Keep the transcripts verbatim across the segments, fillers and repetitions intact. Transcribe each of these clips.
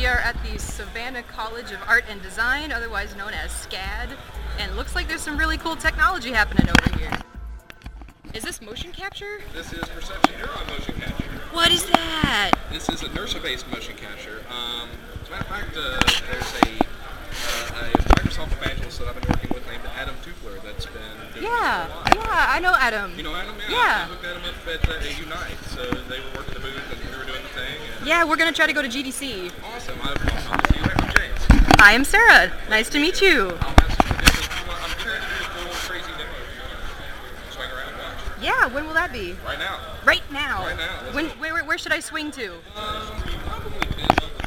are at the Savannah College of Art and Design, otherwise known as SCAD, and it looks like there's some really cool technology happening over here. Is this motion capture? This is perception neuron motion capture. What is that? This is inertia-based motion capture. Um, as a matter of fact, uh, there's a, uh, a Microsoft evangelist that I've been working with named Adam Tupler that's been doing Yeah, this for a while. yeah, I know Adam. You know Adam? Yeah. Yeah. I hooked Adam up at uh, Unite, so they were working the booth and we were doing the thing. And Yeah, we're gonna try to go to G D C. awesome. I'll, I'll see you later. I'm James. I am Sarah. Nice to meet you. I'll have some conditions. I'm trying to do a full crazy demo. Swing around and watch. Yeah, when will that be? Right now. Right now. Right now, let's When? go. Where, where should I swing to? Um, probably busy.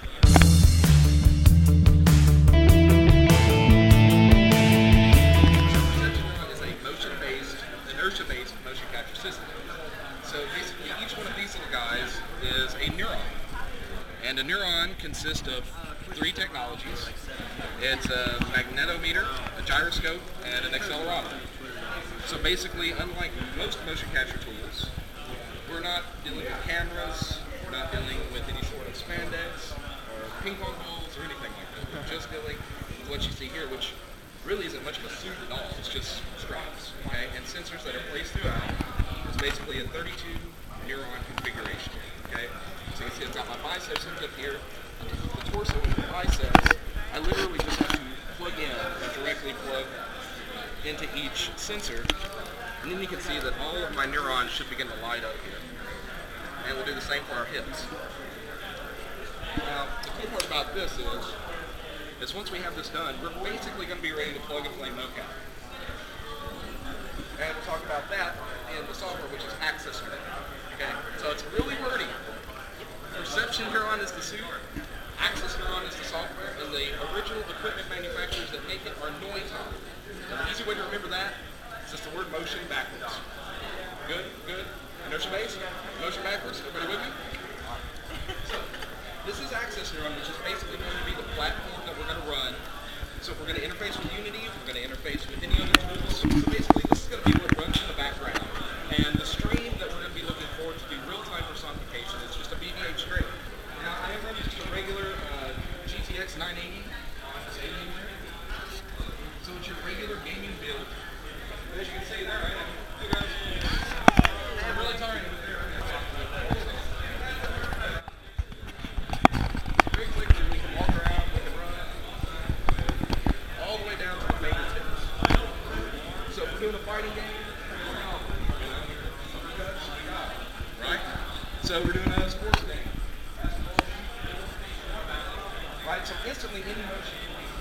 Is a motion-based, inertia-based motion capture system. So basically, each one of these little guys is a neuron, and a neuron consists of three technologies. It's a magnetometer, a gyroscope, and an accelerometer. So basically, unlike most motion capture tools, we're not dealing with cameras, we're not dealing with any sort of spandex or ping pong balls or anything like that. We're just dealing with what you see here, which really isn't much of a suit at all. It's just straps, okay, and sensors that are placed throughout. It's basically a thirty-two neuron configuration, okay. So you can see it's got my biceps hooked up here, the torso and the biceps. I literally just have to plug in and directly plug into each sensor, and then you can see that all of my neurons should begin to light up here. And we'll do the same for our hips. Now, the cool part about this is, is once we have this done, we're basically going to be ready to plug and play mocap. And we'll talk about that in the software, which is Access Neuron. Okay, so it's really wordy. Perception Neuron is the suit. Access Neuron is the software, and the original equipment manufacturers that make it are Noiton. And the easy way to remember that is just the word motion backwards. Good, good. Inertia based, motion backwards. Everybody with me? So, this is Access Neuron, which is basically going to be the platform that we're going to run. So if we're going to interface with Unity, if we're going to interface with any other tools, so basically this is going to be what runs in the background. And the stream that we're going to be looking for to do real-time personification is just a B B H stream. Now, I am running just a regular uh, G T X nine eighty. So it's your regular gaming build. As you can see there, right? Hey guys. I'm really tired of it there. Very quickly, we can walk around, we can run, all the way down to the fingertips. So if we're doing a fighting game, right? So we're doing a sports game. Right? So instantly, any motion.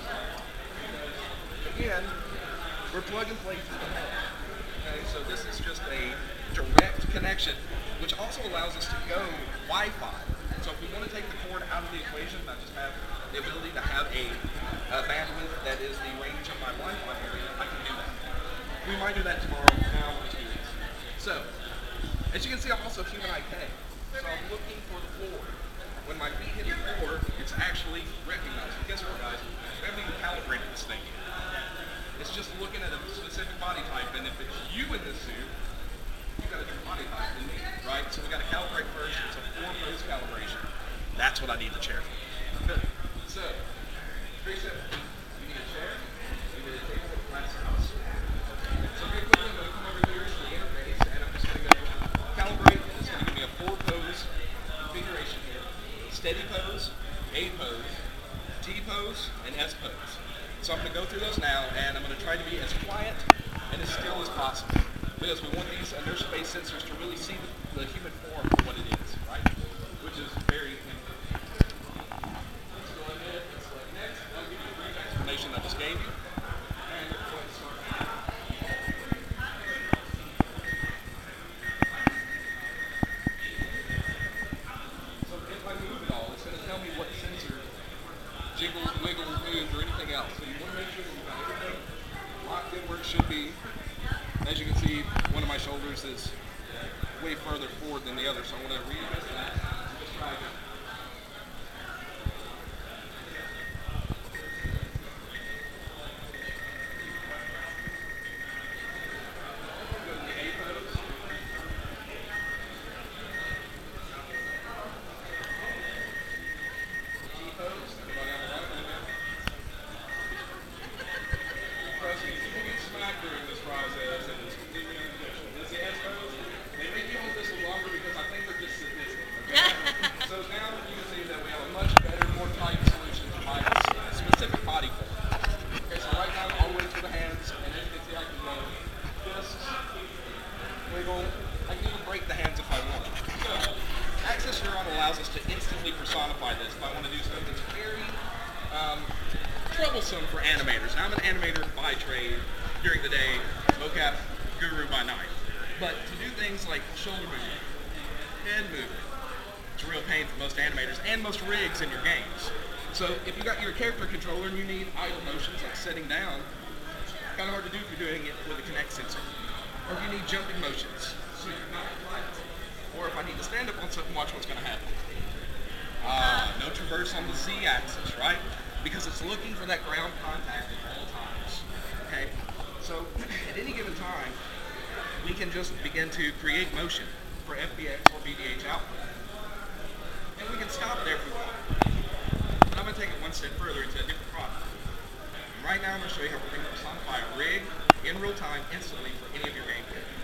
Again, we're plug and play through the head. Okay, so this is just a direct connection, which also allows us to go Wi-Fi. So if we want to take the cord out of the equation, not just have the ability to have a, a bandwidth that is the range of my Wi-Fi area, I can do that. We might do that tomorrow. Now we're doing this. So, as you can see, I'm also human I K. So I'm looking for the floor. When my feet hit the floor, it's actually recognized. But guess what, guys? We haven't even calibrated this thing yet. It's just looking at a specific body type, and if it's you in this suit, you've got a different body type than me, right? So we got to calibrate first. It's a four-pose calibration. That's what I need the chair for. Good. So, very simple. You need a chair. You need a table with a glass house. So very quickly, I'm going to come over here to the interface, and I'm just going to go calibrate. It's going to give me a four-pose configuration here. Steady pose, A pose, T pose, and S pose. So I'm going to go through those now, and I'm going to try to be as quiet and as still as possible, because we want these inertia-based sensors to really see the, the human form for what it is, right? Which is very important. Let's go ahead and select next. I'll give you a brief explanation I just gave you. And we're going to start. So if I move at all, it's going to tell me what sensor jiggled, wiggled, moved, or anything else. So you want to make sure that you've got everything locked in where it should be. As you can see, one of my shoulders is way further forward than the other, so I'm going to readjust that and just try again. Go to the A pose. T pose. to instantly personify this if I want to do something that's very um, troublesome for animators. Now, I'm an animator by trade during the day, mocap guru by night. But to do things like shoulder movement, head movement, it's a real pain for most animators and most rigs in your games. So if you got your character controller and you need idle motions like sitting down, kind of hard to do if you're doing it with a Kinect sensor. Or if you need jumping motions, so you're not flat. Or if I need to stand up on something, watch what's going to happen. Uh, no traverse on the Z-axis, right? Because it's looking for that ground contact at all times. Okay? So at any given time, we can just begin to create motion for F B X or V D H output. And we can stop there if we want. But I'm going to take it one step further into a different product. And right now I'm going to show you how we're going to personify a rig in real time instantly for any of your game characters.